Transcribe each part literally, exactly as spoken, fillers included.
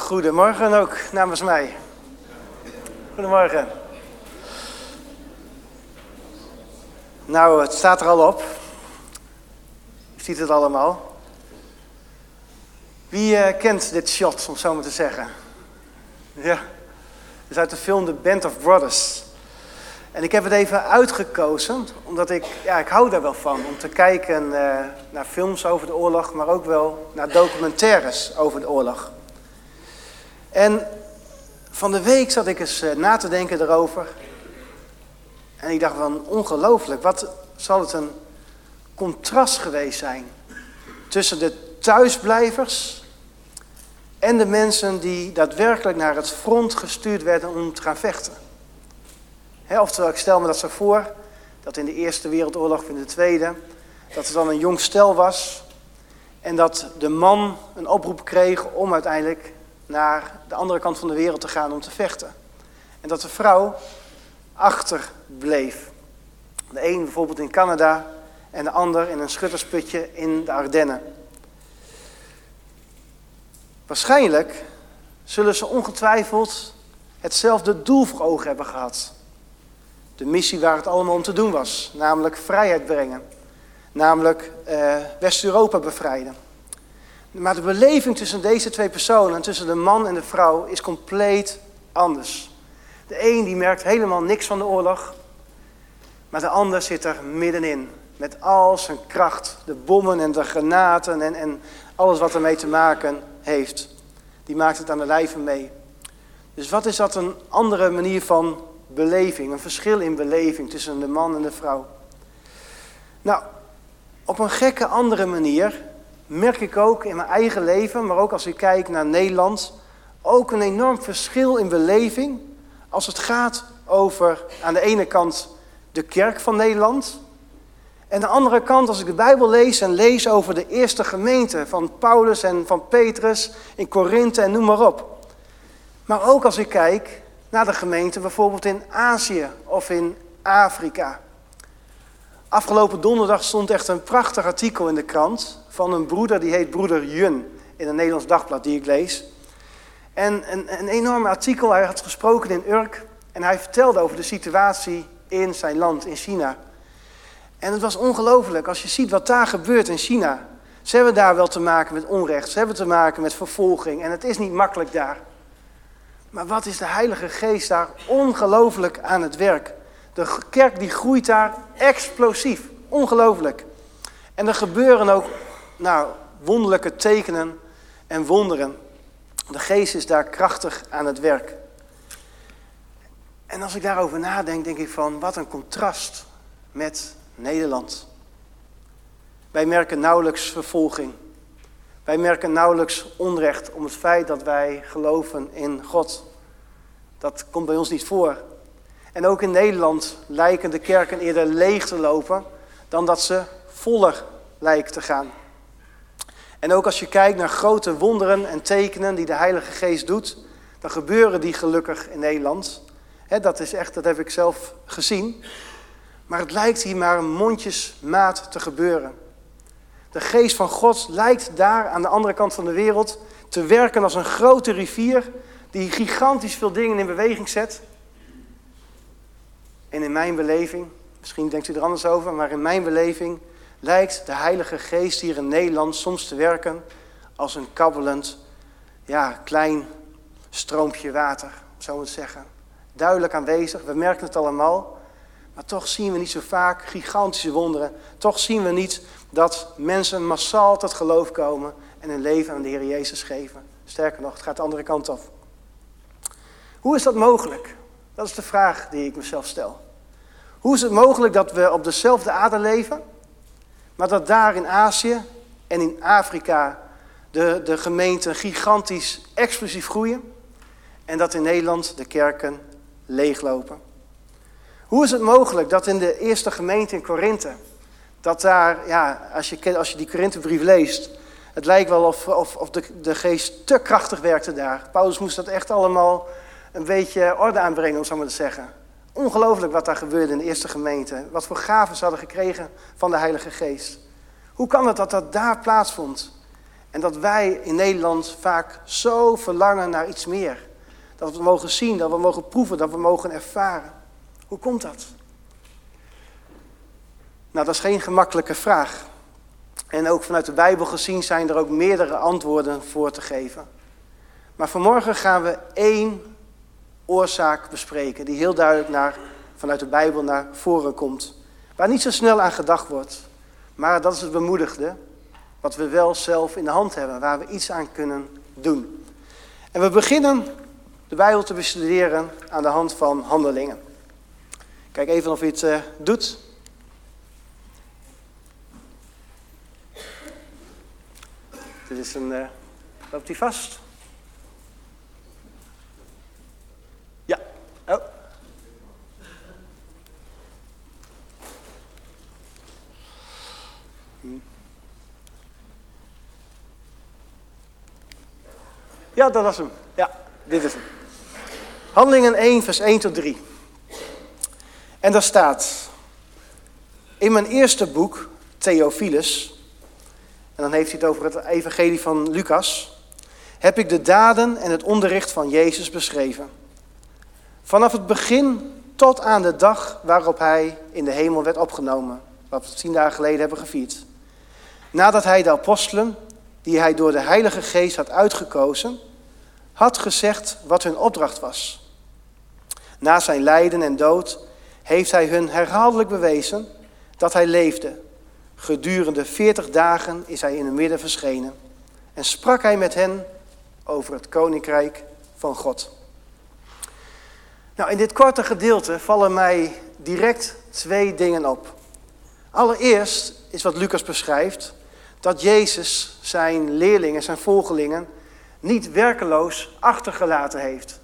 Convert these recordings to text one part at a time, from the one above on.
Goedemorgen ook namens mij. Goedemorgen. Nou, het staat er al op. Je ziet het allemaal. Wie uh, kent dit shot, om zo maar te zeggen? Ja, het is uit de film The Band of Brothers. En ik heb het even uitgekozen, omdat ik, ja, ik hou daar wel van. Om te kijken uh, naar films over de oorlog, maar ook wel naar documentaires over de oorlog. En van de week zat ik eens uh, na te denken erover. En ik dacht van, ongelooflijk, wat zal het een contrast geweest zijn tussen de thuisblijvers en de mensen die daadwerkelijk naar het front gestuurd werden om te gaan vechten. He, oftewel, ik stel me dat zo voor, dat in de Eerste Wereldoorlog of in de Tweede, dat er dan een jong stel was en dat de man een oproep kreeg om uiteindelijk naar de andere kant van de wereld te gaan om te vechten. En dat de vrouw achterbleef. De een bijvoorbeeld in Canada en de ander in een schuttersputje in de Ardennen. Waarschijnlijk zullen ze ongetwijfeld hetzelfde doel voor ogen hebben gehad. De missie waar het allemaal om te doen was, namelijk vrijheid brengen. Namelijk uh, West-Europa bevrijden. Maar de beleving tussen deze twee personen, tussen de man en de vrouw, is compleet anders. De een die merkt helemaal niks van de oorlog, maar de ander zit er middenin. Met al zijn kracht, de bommen en de granaten en, en alles wat ermee te maken heeft. Die maakt het aan de lijve mee. Dus wat is dat een andere manier van beleving, een verschil in beleving tussen de man en de vrouw? Nou, op een gekke andere manier merk ik ook in mijn eigen leven, maar ook als ik kijk naar Nederland, ook een enorm verschil in beleving als het gaat over aan de ene kant de kerk van Nederland en aan de andere kant als ik de Bijbel lees en lees over de eerste gemeente van Paulus en van Petrus in Korinthe en noem maar op. Maar ook als ik kijk naar de gemeente bijvoorbeeld in Azië of in Afrika. Afgelopen donderdag stond echt een prachtig artikel in de krant van een broeder, die heet broeder Jun, in een Nederlands dagblad die ik lees. En een, een enorm artikel, hij had gesproken in Urk en hij vertelde over de situatie in zijn land, in China. En het was ongelooflijk als je ziet wat daar gebeurt in China. Ze hebben daar wel te maken met onrecht, ze hebben te maken met vervolging en het is niet makkelijk daar. Maar wat is de Heilige Geest daar ongelooflijk aan het werk? De kerk die groeit daar explosief, ongelooflijk. En er gebeuren ook nou, wonderlijke tekenen en wonderen. De Geest is daar krachtig aan het werk. En als ik daarover nadenk, denk ik van wat een contrast met Nederland. Wij merken nauwelijks vervolging. Wij merken nauwelijks onrecht om het feit dat wij geloven in God. Dat komt bij ons niet voor. En ook in Nederland lijken de kerken eerder leeg te lopen dan dat ze voller lijken te gaan. En ook als je kijkt naar grote wonderen en tekenen die de Heilige Geest doet, dan gebeuren die gelukkig in Nederland. He, dat is echt, dat heb ik zelf gezien. Maar het lijkt hier maar een mondjesmaat te gebeuren. De Geest van God lijkt daar aan de andere kant van de wereld te werken als een grote rivier die gigantisch veel dingen in beweging zet. En in mijn beleving, misschien denkt u er anders over, maar in mijn beleving lijkt de Heilige Geest hier in Nederland soms te werken als een kabbelend, ja, klein stroompje water, zo moet ik zeggen. Duidelijk aanwezig, we merken het allemaal, maar toch zien we niet zo vaak gigantische wonderen. Toch zien we niet dat mensen massaal tot geloof komen en hun leven aan de Heer Jezus geven. Sterker nog, het gaat de andere kant op. Hoe is dat mogelijk? Dat is de vraag die ik mezelf stel. Hoe is het mogelijk dat we op dezelfde aarde leven, maar dat daar in Azië en in Afrika de, de gemeenten gigantisch explosief groeien en dat in Nederland de kerken leeglopen? Hoe is het mogelijk dat in de eerste gemeente in Korinthe, dat daar, ja, als je, als je die Korinthebrief leest, het lijkt wel of, of, of de, de geest te krachtig werkte daar. Paulus moest dat echt allemaal een beetje orde aanbrengen, om zo maar te zeggen. Ongelooflijk wat daar gebeurde in de eerste gemeente. Wat voor gaven ze hadden gekregen van de Heilige Geest. Hoe kan het dat dat daar plaatsvond? En dat wij in Nederland vaak zo verlangen naar iets meer. Dat we mogen zien, dat we mogen proeven, dat we mogen ervaren. Hoe komt dat? Nou, dat is geen gemakkelijke vraag. En ook vanuit de Bijbel gezien zijn er ook meerdere antwoorden voor te geven. Maar vanmorgen gaan we één oorzaak bespreken die heel duidelijk naar, vanuit de Bijbel naar voren komt. Waar niet zo snel aan gedacht wordt. Maar dat is het bemoedigde. Wat we wel zelf in de hand hebben. Waar we iets aan kunnen doen. En we beginnen de Bijbel te bestuderen aan de hand van Handelingen. Kijk even of je het uh, doet. Dit is een... Uh, loopt die vast? Ja. Oh. Ja, dat was hem. Ja, dit is hem. Handelingen één, vers één tot drie. En daar staat... In mijn eerste boek, Theophilus... En dan heeft hij het over het evangelie van Lucas... heb ik de daden en het onderricht van Jezus beschreven. Vanaf het begin tot aan de dag waarop hij in de hemel werd opgenomen. Wat we tien dagen geleden hebben gevierd. Nadat hij de apostelen, die hij door de Heilige Geest had uitgekozen... had gezegd wat hun opdracht was. Na zijn lijden en dood heeft hij hun herhaaldelijk bewezen dat hij leefde. Gedurende veertig dagen is hij in hun midden verschenen. En sprak hij met hen over het koninkrijk van God. Nou, in dit korte gedeelte vallen mij direct twee dingen op. Allereerst is wat Lucas beschrijft, dat Jezus zijn leerlingen, zijn volgelingen, niet werkeloos achtergelaten heeft.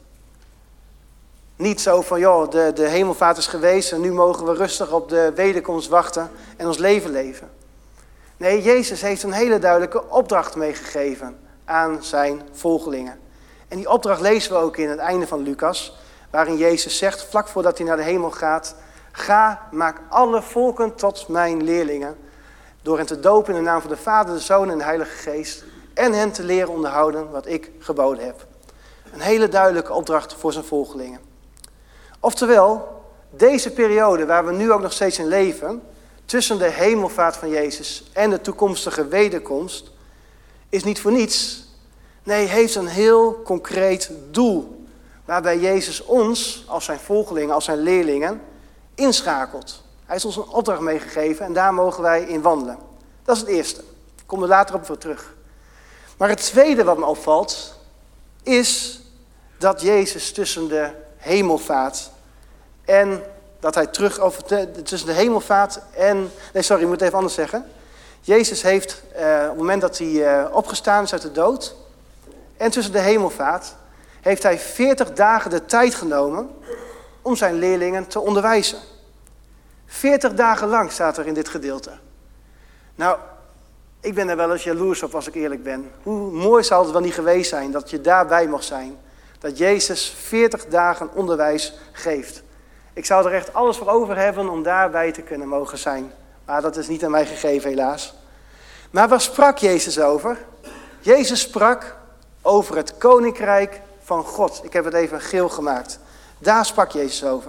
Niet zo van, joh, de, de hemelvaart is geweest en nu mogen we rustig op de wederkomst wachten en ons leven leven. Nee, Jezus heeft een hele duidelijke opdracht meegegeven aan zijn volgelingen. En die opdracht lezen we ook in het einde van Lucas, waarin Jezus zegt, vlak voordat hij naar de hemel gaat, ga, maak alle volken tot mijn leerlingen, door hen te dopen in de naam van de Vader, de Zoon en de Heilige Geest, en hen te leren onderhouden wat ik geboden heb. Een hele duidelijke opdracht voor zijn volgelingen. Oftewel, deze periode waar we nu ook nog steeds in leven, tussen de hemelvaart van Jezus en de toekomstige wederkomst, is niet voor niets. Nee, heeft een heel concreet doel, waarbij Jezus ons, als zijn volgelingen, als zijn leerlingen, inschakelt. Hij heeft ons een opdracht meegegeven en daar mogen wij in wandelen. Dat is het eerste. Ik kom er later op weer terug. Maar het tweede wat me opvalt, is dat Jezus tussen de hemelvaart en dat hij terug over tussen de hemelvaart en... Nee, sorry, ik moet het even anders zeggen. Jezus heeft eh, op het moment dat hij eh, opgestaan is uit de dood en tussen de hemelvaart, heeft hij veertig dagen de tijd genomen om zijn leerlingen te onderwijzen. veertig dagen lang staat er in dit gedeelte. Nou, ik ben er wel eens jaloers op als ik eerlijk ben. Hoe mooi zou het wel niet geweest zijn dat je daarbij mocht zijn. Dat Jezus veertig dagen onderwijs geeft. Ik zou er echt alles voor over hebben om daarbij te kunnen mogen zijn. Maar dat is niet aan mij gegeven helaas. Maar waar sprak Jezus over? Jezus sprak over het koninkrijk van God. Ik heb het even geel gemaakt. Daar sprak Jezus over.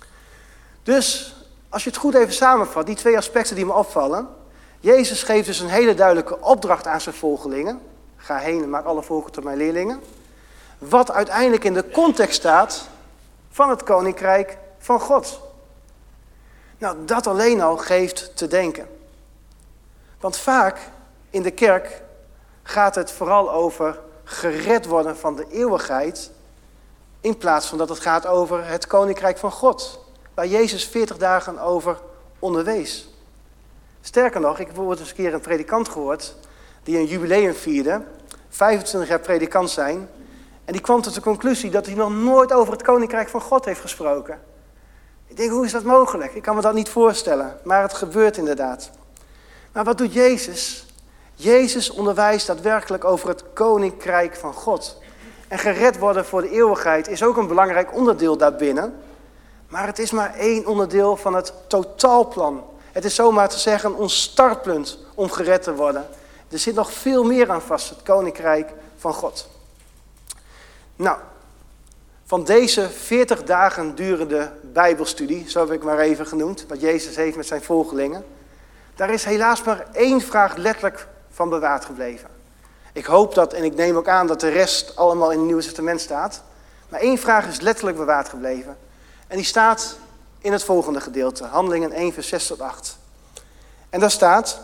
Dus als je het goed even samenvat, die twee aspecten die me opvallen. Jezus geeft dus een hele duidelijke opdracht aan zijn volgelingen. Ga heen en maak alle volken tot mijn leerlingen. Wat uiteindelijk in de context staat van het koninkrijk van God. Nou, dat alleen al geeft te denken. Want vaak in de kerk gaat het vooral over gered worden van de eeuwigheid, in plaats van dat het gaat over het koninkrijk van God, waar Jezus veertig dagen over onderwees. Sterker nog, ik heb bijvoorbeeld eens een keer een predikant gehoord die een jubileum vierde, vijfentwintig jaar predikant zijn, en die kwam tot de conclusie dat hij nog nooit over het koninkrijk van God heeft gesproken. Ik denk, hoe is dat mogelijk? Ik kan me dat niet voorstellen, maar het gebeurt inderdaad. Maar wat doet Jezus? Jezus onderwijst daadwerkelijk over het koninkrijk van God. En gered worden voor de eeuwigheid is ook een belangrijk onderdeel daarbinnen. Maar het is maar één onderdeel van het totaalplan. Het is zomaar te zeggen ons startpunt om gered te worden. Er zit nog veel meer aan vast, het koninkrijk van God. Nou, van deze veertig dagen durende bijbelstudie, zo heb ik maar even genoemd, wat Jezus heeft met zijn volgelingen, daar is helaas maar één vraag letterlijk van bewaard gebleven. Ik hoop dat, en ik neem ook aan dat de rest allemaal in het Nieuwe Testament staat, maar één vraag is letterlijk bewaard gebleven. En die staat in het volgende gedeelte, Handelingen één vers zes tot acht. En daar staat: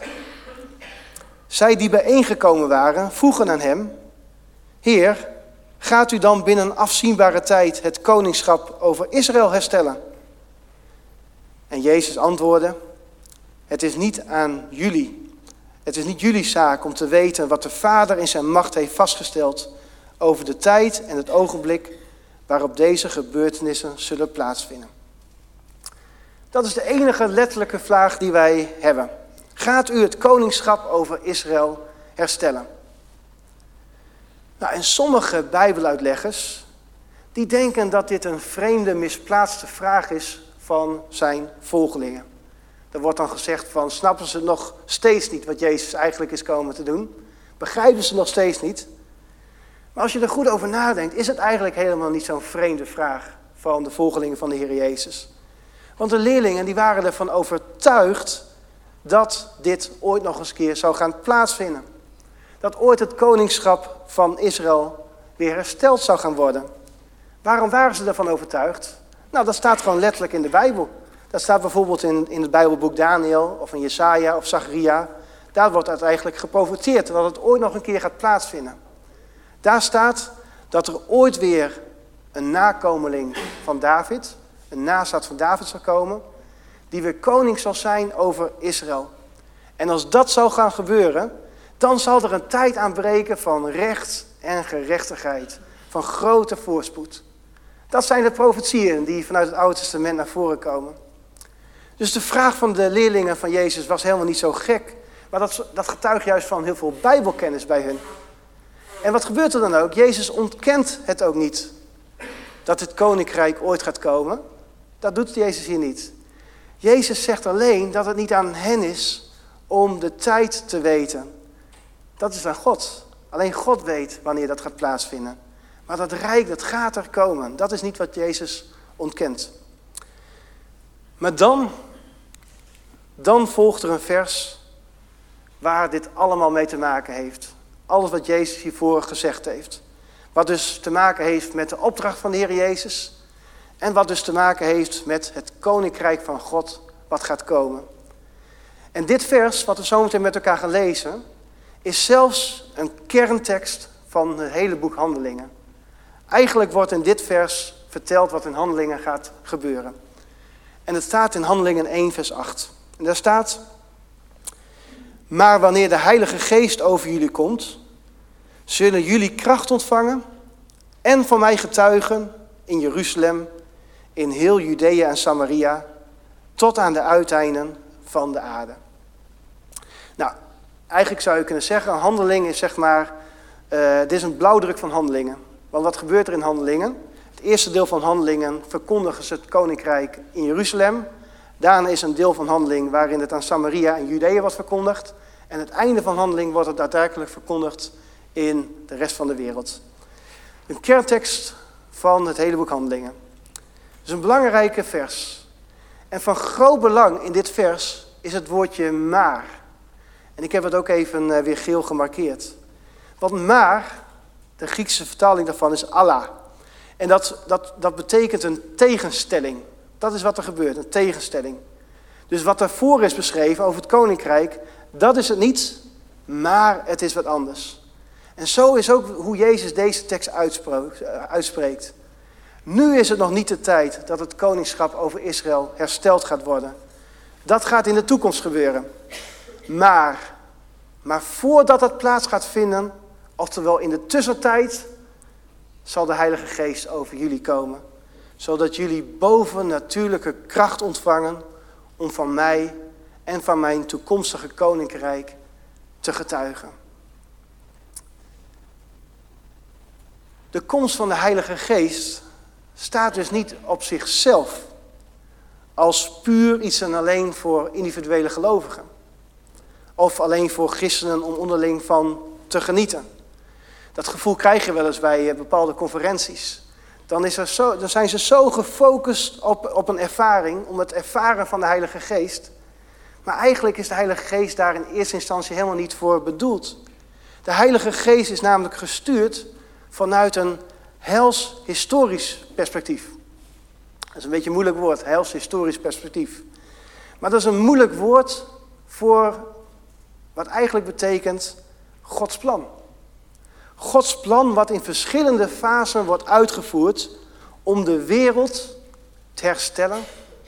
zij die bijeengekomen waren, vroegen aan hem: Heer, gaat u dan binnen een afzienbare tijd het koningschap over Israël herstellen? En Jezus antwoordde: Het is niet aan jullie, het is niet jullie zaak om te weten wat de Vader in zijn macht heeft vastgesteld over de tijd en het ogenblik waarop deze gebeurtenissen zullen plaatsvinden. Dat is de enige letterlijke vraag die wij hebben. Gaat u het koningschap over Israël herstellen? Nou, en sommige bijbeluitleggers die denken dat dit een vreemde, misplaatste vraag is van zijn volgelingen. Er wordt dan gezegd van, snappen ze nog steeds niet wat Jezus eigenlijk is komen te doen? Begrijpen ze nog steeds niet? Maar als je er goed over nadenkt, is het eigenlijk helemaal niet zo'n vreemde vraag van de volgelingen van de Heer Jezus. Want de leerlingen die waren ervan overtuigd dat dit ooit nog eens keer zou gaan plaatsvinden. Dat ooit het koningschap van Israël weer hersteld zou gaan worden. Waarom waren ze ervan overtuigd? Nou, dat staat gewoon letterlijk in de Bijbel. Dat staat bijvoorbeeld in, in het Bijbelboek Daniel of in Jesaja of Zacharia. Daar wordt het eigenlijk geprofeteerd dat het ooit nog een keer gaat plaatsvinden. Daar staat dat er ooit weer een nakomeling van David, een nazaat van David zal komen, die weer koning zal zijn over Israël. En als dat zou gaan gebeuren, dan zal er een tijd aanbreken van recht en gerechtigheid, van grote voorspoed. Dat zijn de profetieën die vanuit het Oude Testament naar voren komen. Dus de vraag van de leerlingen van Jezus was helemaal niet zo gek, maar dat, dat getuigt juist van heel veel Bijbelkennis bij hun. En wat gebeurt er dan ook? Jezus ontkent het ook niet, dat het koninkrijk ooit gaat komen. Dat doet Jezus hier niet. Jezus zegt alleen dat het niet aan hen is om de tijd te weten. Dat is aan God. Alleen God weet wanneer dat gaat plaatsvinden. Maar dat rijk, dat gaat er komen. Dat is niet wat Jezus ontkent. Maar dan, dan volgt er een vers waar dit allemaal mee te maken heeft. Alles wat Jezus hiervoor gezegd heeft. Wat dus te maken heeft met de opdracht van de Heer Jezus. En wat dus te maken heeft met het koninkrijk van God wat gaat komen. En dit vers, wat we zo meteen met elkaar gaan lezen, is zelfs een kerntekst van het hele boek Handelingen. Eigenlijk wordt in dit vers verteld wat in Handelingen gaat gebeuren. En het staat in Handelingen één vers acht. En daar staat: maar wanneer de Heilige Geest over jullie komt, zullen jullie kracht ontvangen en van mij getuigen in Jeruzalem, in heel Judea en Samaria, tot aan de uiteinden van de aarde. Nou, eigenlijk zou je kunnen zeggen, Handelingen is zeg maar, uh, dit is een blauwdruk van Handelingen. Want wat gebeurt er in Handelingen? Het eerste deel van Handelingen verkondigen ze het koninkrijk in Jeruzalem. Daarna is een deel van Handelingen waarin het aan Samaria en Judea wordt verkondigd. En het einde van Handelingen wordt het daadwerkelijk verkondigd in de rest van de wereld. Een kerntekst van het hele boek Handelingen. Het is een belangrijke vers. En van groot belang in dit vers is het woordje maar. En ik heb het ook even weer geel gemarkeerd. Want maar, de Griekse vertaling daarvan is Allah. En dat, dat, dat betekent een tegenstelling. Dat is wat er gebeurt, een tegenstelling. Dus wat daarvoor is beschreven over het koninkrijk, dat is het niet, maar het is wat anders. En zo is ook hoe Jezus deze tekst uitspreekt. Nu is het nog niet de tijd dat het koningschap over Israël hersteld gaat worden. Dat gaat in de toekomst gebeuren. Maar, maar voordat dat plaats gaat vinden, oftewel in de tussentijd, zal de Heilige Geest over jullie komen. Zodat jullie bovennatuurlijke kracht ontvangen om van mij en van mijn toekomstige koninkrijk te getuigen. De komst van de Heilige Geest staat dus niet op zichzelf als puur iets en alleen voor individuele gelovigen. of alleen voor christenen om onderling van te genieten. Dat gevoel krijg je wel eens bij bepaalde conferenties. Dan, is er zo, dan zijn ze zo gefocust op, op een ervaring, om het ervaren van de Heilige Geest. Maar eigenlijk is de Heilige Geest daar in eerste instantie helemaal niet voor bedoeld. De Heilige Geest is namelijk gestuurd vanuit een hels-historisch perspectief. Dat is een beetje een moeilijk woord, hels-historisch perspectief. Maar dat is een moeilijk woord voor wat eigenlijk betekent Gods plan. Gods plan wat in verschillende fasen wordt uitgevoerd om de wereld te herstellen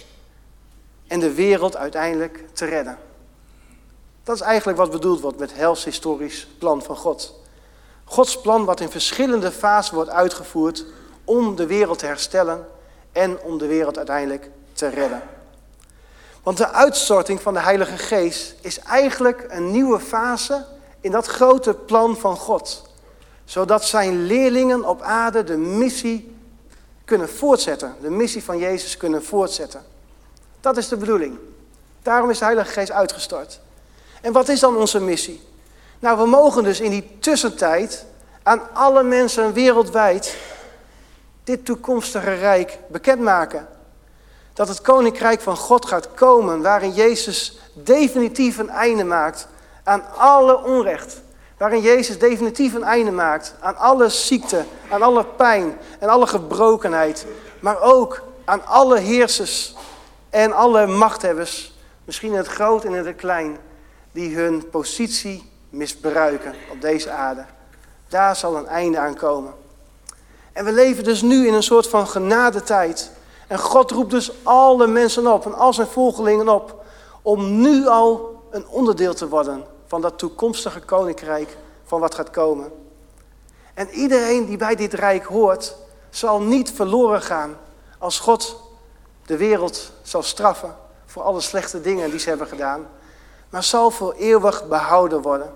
en de wereld uiteindelijk te redden. Dat is eigenlijk wat bedoeld wordt met hels-historisch plan van God. Gods plan wat in verschillende fasen wordt uitgevoerd om de wereld te herstellen en om de wereld uiteindelijk te redden. Want de uitstorting van de Heilige Geest is eigenlijk een nieuwe fase in dat grote plan van God. Zodat zijn leerlingen op aarde de missie kunnen voortzetten. De missie van Jezus kunnen voortzetten. Dat is de bedoeling. Daarom is de Heilige Geest uitgestort. En wat is dan onze missie? Nou, we mogen dus in die tussentijd aan alle mensen wereldwijd dit toekomstige rijk bekendmaken. Dat het koninkrijk van God gaat komen, waarin Jezus definitief een einde maakt aan alle onrecht. Waarin Jezus definitief een einde maakt aan alle ziekte, aan alle pijn en alle gebrokenheid. Maar ook aan alle heersers en alle machthebbers, misschien in het groot en in het klein, die hun positie misbruiken op deze aarde. Daar zal een einde aan komen. En we leven dus nu in een soort van genadetijd. En God roept dus alle mensen op en al zijn volgelingen op om nu al een onderdeel te worden van dat toekomstige koninkrijk van wat gaat komen. En iedereen die bij dit rijk hoort, zal niet verloren gaan als God de wereld zal straffen voor alle slechte dingen die ze hebben gedaan, maar zal voor eeuwig behouden worden.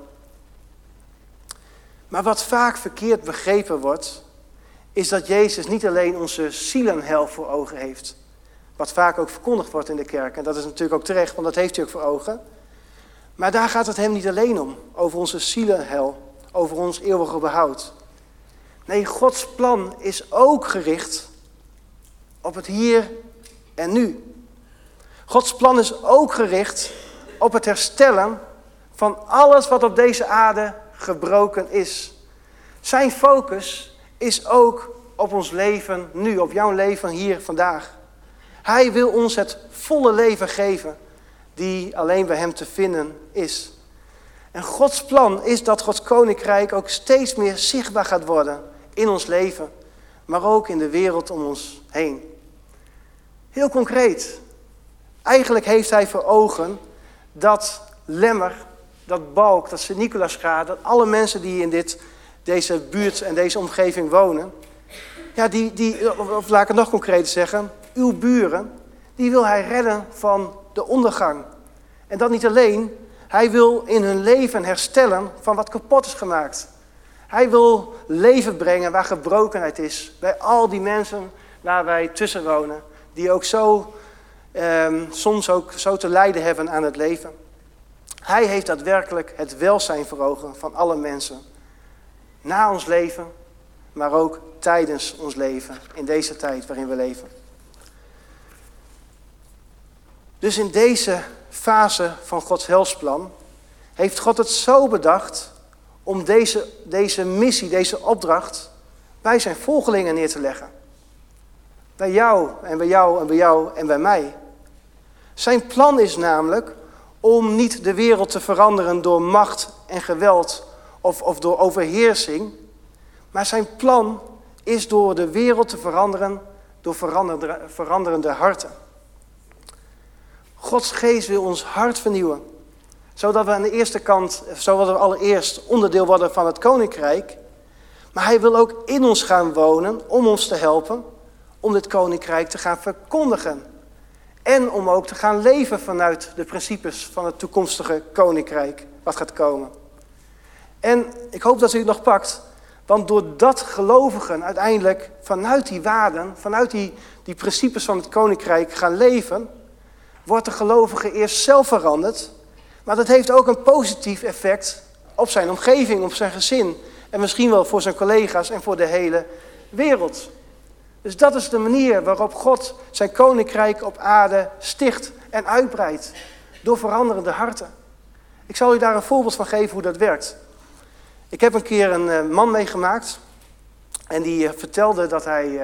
Maar wat vaak verkeerd begrepen wordt, is dat Jezus niet alleen onze zielenheil voor ogen heeft. Wat vaak ook verkondigd wordt in de kerk. En dat is natuurlijk ook terecht, want dat heeft hij ook voor ogen. Maar daar gaat het hem niet alleen om. Over onze zielenheil. Over ons eeuwige behoud. Nee, Gods plan is ook gericht op het hier en nu. Gods plan is ook gericht op het herstellen van alles wat op deze aarde gebroken is. Zijn focus is ook op ons leven nu, op jouw leven hier vandaag. Hij wil ons het volle leven geven die alleen bij hem te vinden is. En Gods plan is dat Gods koninkrijk ook steeds meer zichtbaar gaat worden in ons leven, maar ook in de wereld om ons heen. Heel concreet. Eigenlijk heeft hij voor ogen dat Lemmer, dat Balk, dat Sint-Nicolaasgraad, dat alle mensen die in dit, deze buurt en deze omgeving wonen, ja, die, die, of, of laat ik het nog concreter zeggen, uw buren, die wil hij redden van de ondergang. En dat niet alleen, hij wil in hun leven herstellen van wat kapot is gemaakt. Hij wil leven brengen waar gebrokenheid is, bij al die mensen waar wij tussen wonen, die ook zo, eh, soms ook zo te lijden hebben aan het leven. Hij heeft daadwerkelijk het welzijn voor ogen van alle mensen. Na ons leven, maar ook tijdens ons leven, in deze tijd waarin we leven. Dus in deze fase van Gods heilsplan heeft God het zo bedacht om deze, deze missie, deze opdracht bij zijn volgelingen neer te leggen. Bij jou en bij jou en bij jou en bij mij. Zijn plan is namelijk om niet de wereld te veranderen door macht en geweld of, of door overheersing. Maar zijn plan is door de wereld te veranderen door veranderende, veranderende harten. Gods geest wil ons hart vernieuwen. Zodat we aan de eerste kant, zodat we allereerst onderdeel worden van het koninkrijk. Maar hij wil ook in ons gaan wonen om ons te helpen om dit koninkrijk te gaan verkondigen. En om ook te gaan leven vanuit de principes van het toekomstige koninkrijk wat gaat komen. En ik hoop dat u het nog pakt. Want doordat gelovigen uiteindelijk vanuit die waarden, vanuit die, die principes van het koninkrijk gaan leven, wordt de gelovige eerst zelf veranderd, Maar dat heeft ook een positief effect op zijn omgeving, op zijn gezin. En misschien wel voor zijn collega's en voor de hele wereld. Dus dat is de manier waarop God zijn koninkrijk op aarde sticht en uitbreidt. Door veranderende harten. Ik zal u daar een voorbeeld van geven hoe dat werkt. Ik heb een keer een man meegemaakt. En die vertelde dat hij uh,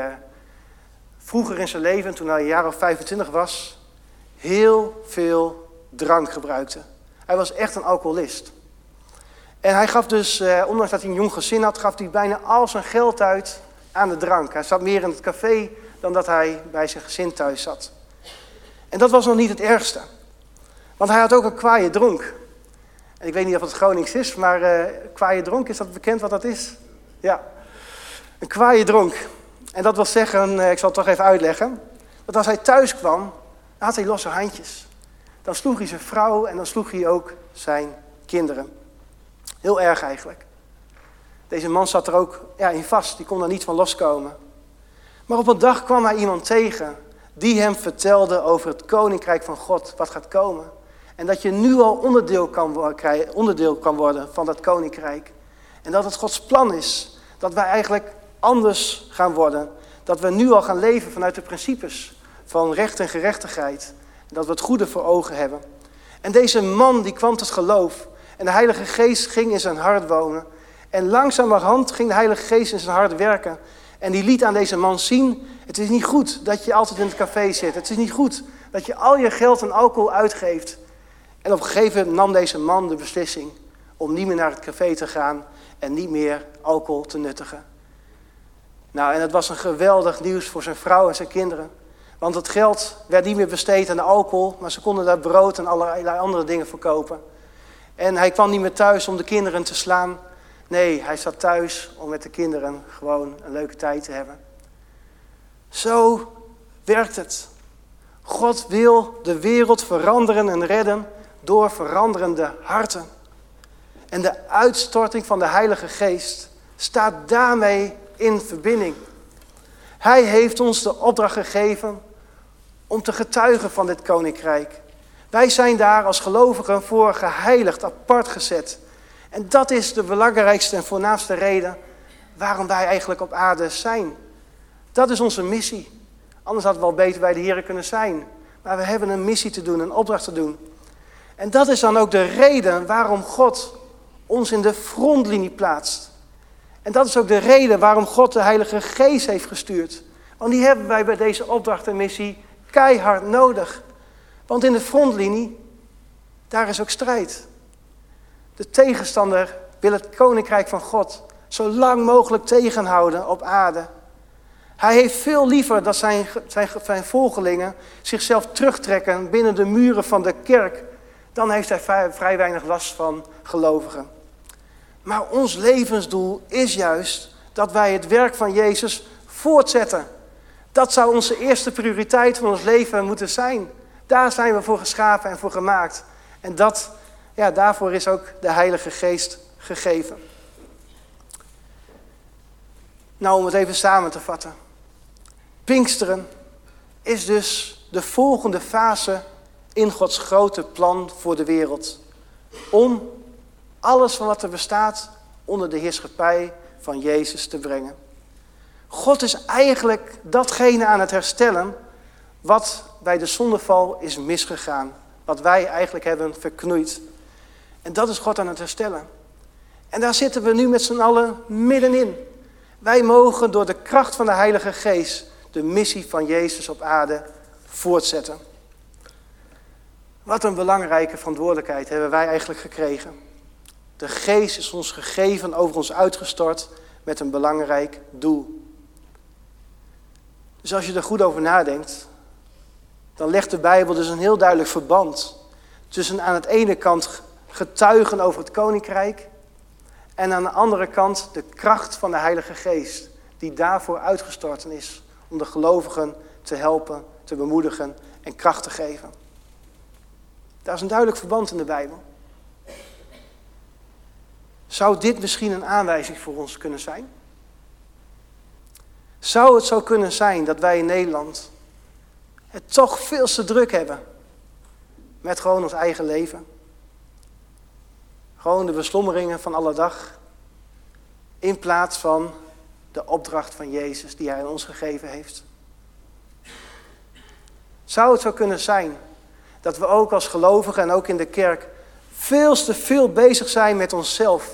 vroeger in zijn leven, toen hij een jaar of vijfentwintig was, heel veel drank gebruikte. Hij was echt een alcoholist. En hij gaf dus, uh, ondanks dat hij een jong gezin had, gaf hij bijna al zijn geld uit aan de drank. Hij zat meer in het café dan dat hij bij zijn gezin thuis zat. En dat was nog niet het ergste. Want hij had ook een kwaaie dronk. En ik weet niet of het Gronings is, maar uh, kwaaie dronk, is dat bekend wat dat is? Ja, een kwaaie dronk. En dat wil zeggen, uh, ik zal het toch even uitleggen, dat als hij thuis kwam, dan had hij losse handjes. Dan sloeg hij zijn vrouw en dan sloeg hij ook zijn kinderen. Heel erg eigenlijk. Deze man zat er ook ja, in vast, die kon er niet van loskomen. Maar op een dag kwam hij iemand tegen die hem vertelde over het koninkrijk van God, wat gaat komen. En dat je nu al onderdeel kan, onderdeel kan worden van dat koninkrijk. En dat het Gods plan is, dat wij eigenlijk anders gaan worden. Dat we nu al gaan leven vanuit de principes van recht en gerechtigheid. En dat we het goede voor ogen hebben. En deze man die kwam tot geloof. En de Heilige Geest ging in zijn hart wonen. En langzamerhand ging de Heilige Geest in zijn hart werken. En die liet aan deze man zien, het is niet goed dat je altijd in het café zit. Het is niet goed dat je al je geld aan alcohol uitgeeft. En op een gegeven moment nam deze man de beslissing om niet meer naar het café te gaan en niet meer alcohol te nuttigen. Nou, en het was een geweldig nieuws voor zijn vrouw en zijn kinderen. Want het geld werd niet meer besteed aan de alcohol, maar ze konden daar brood en allerlei andere dingen verkopen. En hij kwam niet meer thuis om de kinderen te slaan. Nee, hij zat thuis om met de kinderen gewoon een leuke tijd te hebben. Zo werkt het. God wil de wereld veranderen en redden door veranderende harten. En de uitstorting van de Heilige Geest staat daarmee in verbinding. Hij heeft ons de opdracht gegeven om te getuigen van dit koninkrijk. Wij zijn daar als gelovigen voor geheiligd, apart gezet. En dat is de belangrijkste en voornaamste reden waarom wij eigenlijk op aarde zijn. Dat is onze missie. Anders hadden we wel beter bij de Heer kunnen zijn. Maar we hebben een missie te doen, een opdracht te doen. En dat is dan ook de reden waarom God ons in de frontlinie plaatst. En dat is ook de reden waarom God de Heilige Geest heeft gestuurd. Want die hebben wij bij deze opdracht en missie keihard nodig. Want in de frontlinie, daar is ook strijd. De tegenstander wil het koninkrijk van God zo lang mogelijk tegenhouden op aarde. Hij heeft veel liever dat zijn, zijn, zijn volgelingen zichzelf terugtrekken binnen de muren van de kerk. Dan heeft hij vrij, vrij weinig last van gelovigen. Maar ons levensdoel is juist dat wij het werk van Jezus voortzetten. Dat zou onze eerste prioriteit van ons leven moeten zijn. Daar zijn we voor geschapen en voor gemaakt. En dat, ja, daarvoor is ook de Heilige Geest gegeven. Nou, om het even samen te vatten. Pinksteren is dus de volgende fase in Gods grote plan voor de wereld. Om alles van wat er bestaat onder de heerschappij van Jezus te brengen. God is eigenlijk datgene aan het herstellen wat bij de zondeval is misgegaan. Wat wij eigenlijk hebben verknoeid. En dat is God aan het herstellen. En daar zitten we nu met z'n allen middenin. Wij mogen door de kracht van de Heilige Geest de missie van Jezus op aarde voortzetten. Wat een belangrijke verantwoordelijkheid hebben wij eigenlijk gekregen. De Geest is ons gegeven, over ons uitgestort met een belangrijk doel. Dus als je er goed over nadenkt, dan legt de Bijbel dus een heel duidelijk verband tussen aan de ene kant getuigen over het koninkrijk en aan de andere kant de kracht van de Heilige Geest die daarvoor uitgestorten is om de gelovigen te helpen, te bemoedigen en kracht te geven. Daar is een duidelijk verband in de Bijbel. Zou dit misschien een aanwijzing voor ons kunnen zijn? Zou het zo kunnen zijn dat wij in Nederland het toch veel te druk hebben met gewoon ons eigen leven? Gewoon de beslommeringen van alle dag. In plaats van de opdracht van Jezus die hij aan ons gegeven heeft. Zou het zo kunnen zijn dat we ook als gelovigen en ook in de kerk veel te veel bezig zijn met onszelf.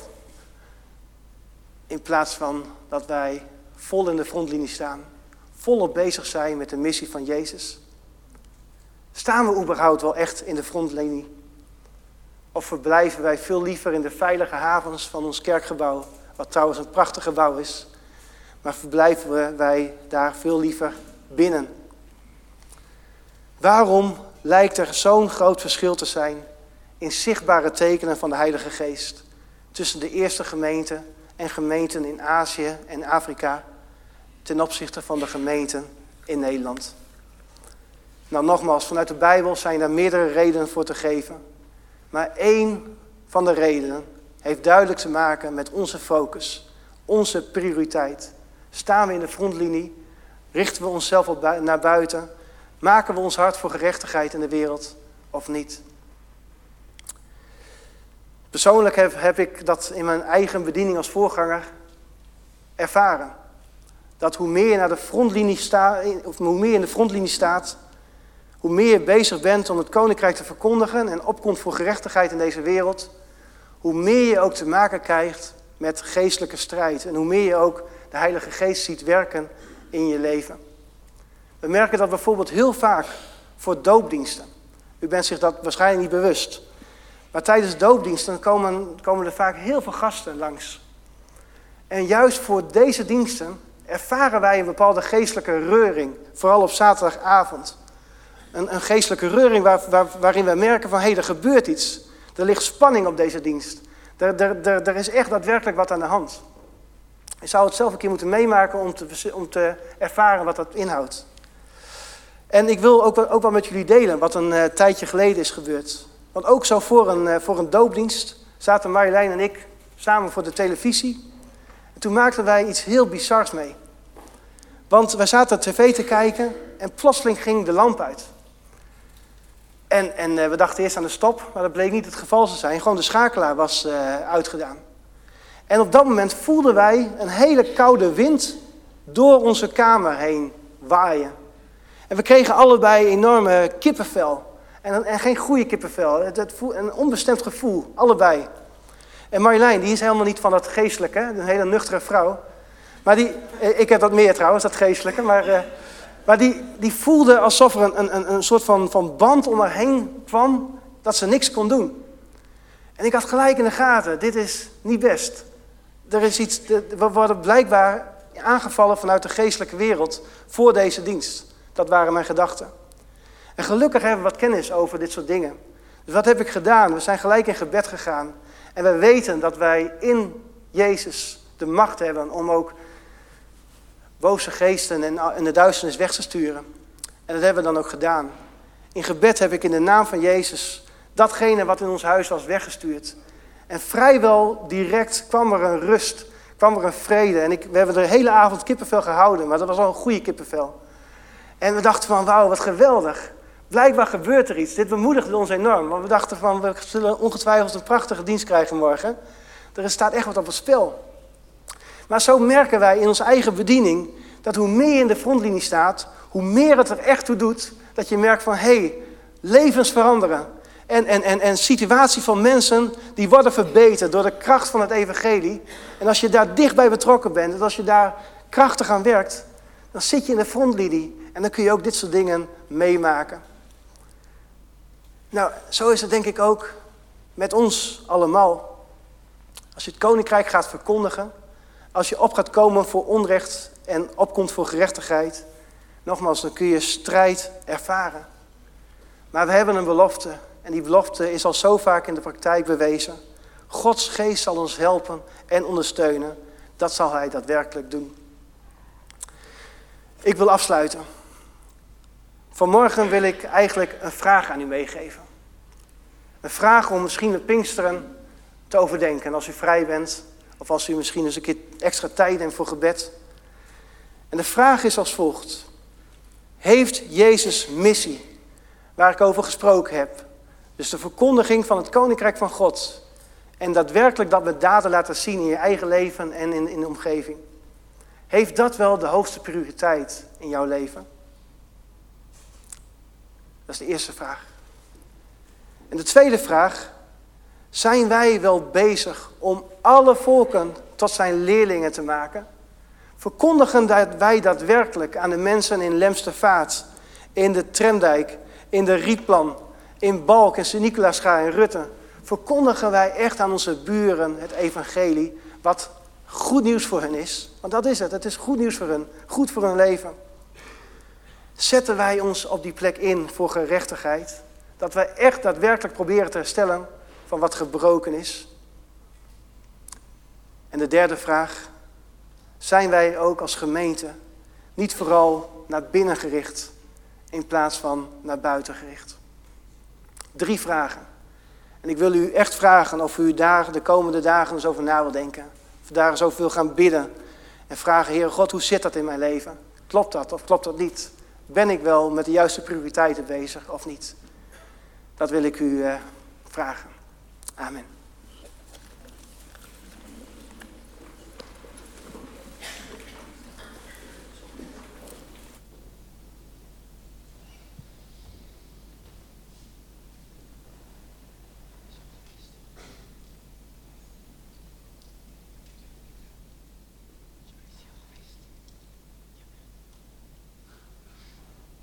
In plaats van dat wij vol in de frontlinie staan. Volop bezig zijn met de missie van Jezus. Staan we überhaupt wel echt in de frontlinie? Of verblijven wij veel liever in de veilige havens van ons kerkgebouw, wat trouwens een prachtig gebouw is, maar verblijven wij daar veel liever binnen? Waarom lijkt er zo'n groot verschil te zijn in zichtbare tekenen van de Heilige Geest tussen de eerste gemeente en gemeenten in Azië en Afrika ten opzichte van de gemeenten in Nederland? Nou, nogmaals, vanuit de Bijbel zijn daar meerdere redenen voor te geven. Maar één van de redenen heeft duidelijk te maken met onze focus, onze prioriteit. Staan we in de frontlinie? Richten we onszelf op bui- naar buiten? Maken we ons hart voor gerechtigheid in de wereld of niet? Persoonlijk heb, heb ik dat in mijn eigen bediening als voorganger ervaren. Dat hoe meer je naar de frontlinie staat, of hoe meer je in de frontlinie staat, hoe meer je bezig bent om het koninkrijk te verkondigen en opkomt voor gerechtigheid in deze wereld, hoe meer je ook te maken krijgt met geestelijke strijd. En hoe meer je ook de Heilige Geest ziet werken in je leven. We merken dat bijvoorbeeld heel vaak voor doopdiensten. U bent zich dat waarschijnlijk niet bewust. Maar tijdens doopdiensten komen, komen er vaak heel veel gasten langs. En juist voor deze diensten ervaren wij een bepaalde geestelijke reuring. Vooral op zaterdagavond. Een, een geestelijke reuring waar, waar, waarin wij merken van, hé, hey, er gebeurt iets. Er ligt spanning op deze dienst. Er, er, er, er is echt daadwerkelijk wat aan de hand. Je zou het zelf een keer moeten meemaken om te, om te ervaren wat dat inhoudt. En ik wil ook, ook wel met jullie delen wat een uh, tijdje geleden is gebeurd. Want ook zo voor een, uh, voor een doopdienst zaten Marjolein en ik samen voor de televisie. En toen maakten wij iets heel bizars mee. Want wij zaten tv te kijken en plotseling ging de lamp uit. En, en uh, we dachten eerst aan de stop, maar dat bleek niet het geval te zijn. Gewoon de schakelaar was uh, uitgedaan. En op dat moment voelden wij een hele koude wind door onze kamer heen waaien. En we kregen allebei enorme kippenvel. En, en geen goede kippenvel. Het, het voel, een onbestemd gevoel, allebei. En Marjolein, die is helemaal niet van dat geestelijke, een hele nuchtere vrouw. Maar die, ik heb dat meer trouwens, dat geestelijke. Maar, uh, maar die, die voelde alsof er een, een, een soort van, van band om haar heen kwam, dat ze niks kon doen. En ik had gelijk in de gaten, dit is niet best. Er is iets, we worden blijkbaar aangevallen vanuit de geestelijke wereld voor deze dienst. Dat waren mijn gedachten. En gelukkig hebben we wat kennis over dit soort dingen. Dus wat heb ik gedaan? We zijn gelijk in gebed gegaan. En we weten dat wij in Jezus de macht hebben om ook boze geesten en de duisternis weg te sturen. En dat hebben we dan ook gedaan. In gebed heb ik in de naam van Jezus datgene wat in ons huis was weggestuurd. En vrijwel direct kwam er een rust, kwam er een vrede. En ik, we hebben de hele avond kippenvel gehouden, maar dat was wel een goede kippenvel. En we dachten van, wauw, wat geweldig. Blijkbaar gebeurt er iets. Dit bemoedigde ons enorm. Want we dachten van, we zullen ongetwijfeld een prachtige dienst krijgen morgen. Er staat echt wat op het spel. Maar zo merken wij in onze eigen bediening, dat hoe meer je in de frontlinie staat, hoe meer het er echt toe doet, dat je merkt van, hé, hey, levens veranderen. En, en, en, en situatie van mensen, die worden verbeterd door de kracht van het evangelie. En als je daar dichtbij betrokken bent, en als je daar krachtig aan werkt, dan zit je in de frontlinie. En dan kun je ook dit soort dingen meemaken. Nou, zo is het denk ik ook met ons allemaal. Als je het koninkrijk gaat verkondigen, als je op gaat komen voor onrecht en opkomt voor gerechtigheid, nogmaals, dan kun je strijd ervaren. Maar we hebben een belofte en die belofte is al zo vaak in de praktijk bewezen. Gods geest zal ons helpen en ondersteunen. Dat zal hij daadwerkelijk doen. Ik wil afsluiten. Vanmorgen wil ik eigenlijk een vraag aan u meegeven. Een vraag om misschien met Pinksteren te overdenken als u vrij bent. Of als u misschien eens een keer extra tijd neemt voor gebed. En de vraag is als volgt. Heeft Jezus' missie, waar ik over gesproken heb, dus de verkondiging van het Koninkrijk van God en daadwerkelijk dat met daden laten zien in je eigen leven en in, in de omgeving? Heeft dat wel de hoogste prioriteit in jouw leven? Dat is de eerste vraag. En de tweede vraag: zijn wij wel bezig om alle volken tot zijn leerlingen te maken? Verkondigen wij daadwerkelijk aan de mensen in Lemstervaart, in de Tremdijk, in de Rietplan, in Balk, in Sint-Nicolaasga en Rutte, verkondigen wij echt aan onze buren het evangelie, wat goed nieuws voor hen is? Want dat is het, het is goed nieuws voor hen, goed voor hun leven. Zetten wij ons op die plek in voor gerechtigheid? Dat wij echt daadwerkelijk proberen te herstellen van wat gebroken is? En de derde vraag: zijn wij ook als gemeente niet vooral naar binnen gericht in plaats van naar buiten gericht? Drie vragen. En ik wil u echt vragen of u daar de komende dagen eens over na wil denken. Of daar eens over wil gaan bidden. En vragen: Heere God, hoe zit dat in mijn leven? Klopt dat of klopt dat niet? Ben ik wel met de juiste prioriteiten bezig of niet? Dat wil ik u uh, vragen. Amen.